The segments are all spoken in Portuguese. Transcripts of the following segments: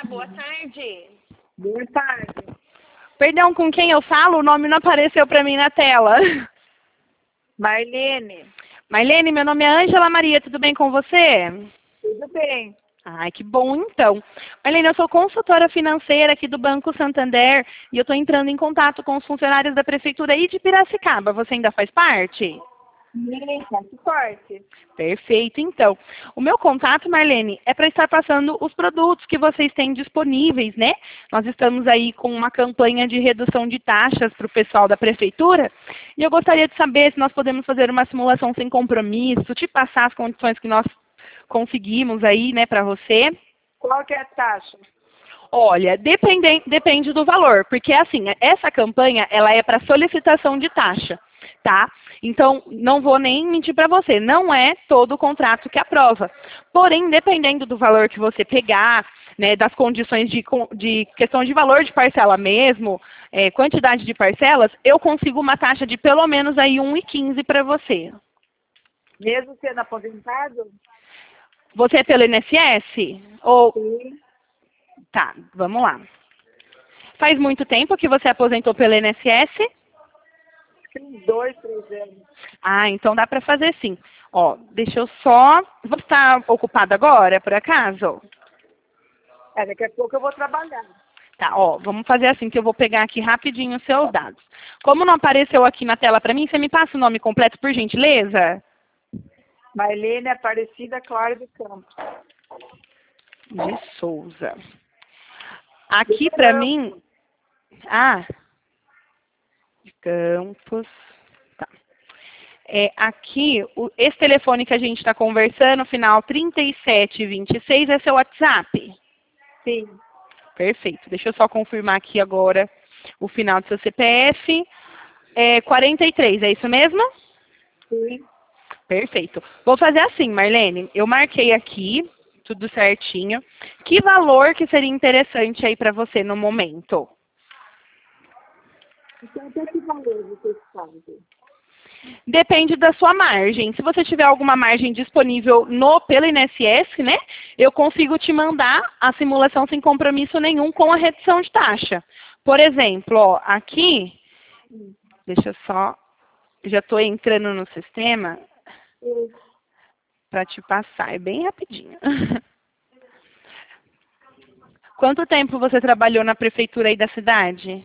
boa tarde. Boa tarde. Perdão, com quem eu falo? O nome não apareceu para mim na tela. Marlene. Marlene, meu nome é Ângela Maria, tudo bem com você? Tudo bem. Ai, que bom então. Marlene, eu sou consultora financeira aqui do Banco Santander e eu estou entrando em contato com os funcionários da Prefeitura aí de Piracicaba. Você ainda faz parte? Sim, muito forte. Perfeito, então. O meu contato, Marlene, é para estar passando os produtos que vocês têm disponíveis, né? Nós estamos aí com uma campanha de redução de taxas para o pessoal da Prefeitura e eu gostaria de saber se nós podemos fazer uma simulação sem compromisso, te passar as condições que nós conseguimos aí, né, para você. Qual que é a taxa? Olha, depende do valor, porque assim, essa campanha, ela é para solicitação de taxa, tá? Então, não vou nem mentir para você, não é todo o contrato que aprova. Porém, dependendo do valor que você pegar, né, das condições de questão de valor de parcela mesmo, quantidade de parcelas, eu consigo uma taxa de pelo menos aí 1,15 para você. Mesmo sendo aposentado? Você é pelo INSS? Ou... Sim. Tá, vamos lá. Faz muito tempo que você aposentou pelo INSS? Uns 2, 3 anos. Ah, então dá para fazer sim. Ó, deixa eu só... Você está ocupada agora, por acaso? Daqui a pouco eu vou trabalhar. Tá, ó, vamos fazer assim, que eu vou pegar aqui rapidinho os seus dados. Como não apareceu aqui na tela para mim, você me passa o nome completo, por gentileza? Marlene Aparecida Clara do Campos. De Souza. Aqui para mim... Ah, de Campos... Tá. Aqui, esse telefone que a gente está conversando, final 3726, é seu WhatsApp? Sim. Perfeito. Deixa eu só confirmar aqui agora o final do seu CPF. 43, é isso mesmo? Sim. Perfeito. Vou fazer assim, Marlene. Eu marquei aqui, tudo certinho. Que valor que seria interessante aí para você no momento? Então, até que valor vocês fazem? Depende da sua margem. Se você tiver alguma margem disponível pelo INSS, né, eu consigo te mandar a simulação sem compromisso nenhum com a redução de taxa. Por exemplo, ó, aqui, deixa eu só, já estou entrando no sistema para te passar, é bem rapidinho. Quanto tempo você trabalhou na prefeitura aí da cidade?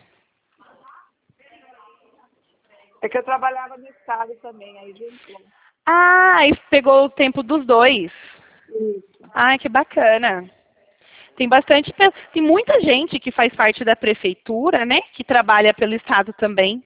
É que eu trabalhava no estado também, aí juntou. Ah, e pegou o tempo dos dois. Isso. Ai, que bacana. Tem muita gente que faz parte da prefeitura, né, que trabalha pelo estado também.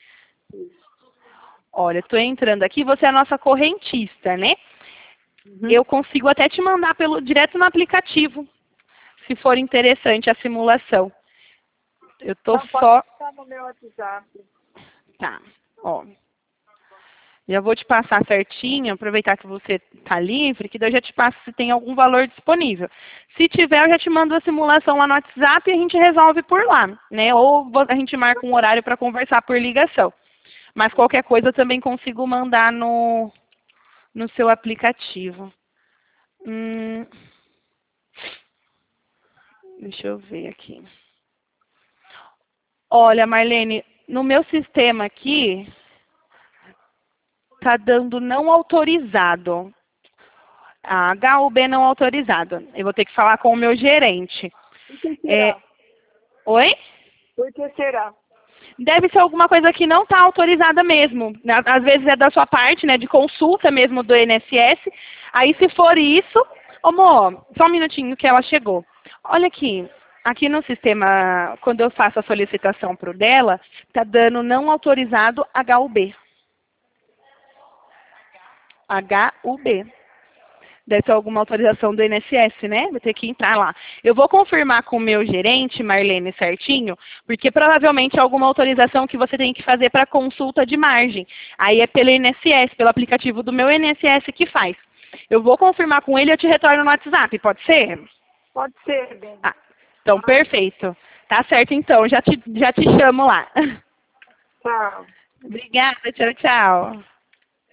Olha, estou entrando aqui, você é a nossa correntista, né? Uhum. Eu consigo até te mandar direto no aplicativo, se for interessante a simulação. Eu tô Não, só... pode estar no meu WhatsApp. Tá, ó. Já vou te passar certinho, aproveitar que você está livre, que daí eu já te passo se tem algum valor disponível. Se tiver, eu já te mando a simulação lá no WhatsApp e a gente resolve por lá, né? Ou a gente marca um horário para conversar por ligação. Mas qualquer coisa eu também consigo mandar no seu aplicativo. Deixa eu ver aqui. Olha, Marlene, no meu sistema aqui, está dando não autorizado. A HUB não autorizado. Eu vou ter que falar com o meu gerente. Por que será? Oi? Por que será? Deve ser alguma coisa que não está autorizada mesmo. Às vezes é da sua parte, né, de consulta mesmo do INSS. Aí se for isso... Ô, Mo, só um minutinho que ela chegou. Olha aqui. Aqui no sistema, quando eu faço a solicitação pro dela, está dando não autorizado HUB. HUB. Deve ter alguma autorização do INSS, né? Vou ter que entrar lá. Eu vou confirmar com o meu gerente, Marlene, certinho, porque provavelmente é alguma autorização que você tem que fazer para consulta de margem. Aí é pelo INSS, pelo aplicativo do meu INSS que faz. Eu vou confirmar com ele e eu te retorno no WhatsApp, pode ser? Pode ser, bem. Ah, então, perfeito. Tá certo, então. Já te chamo lá. Tchau. Obrigada, tchau, tchau.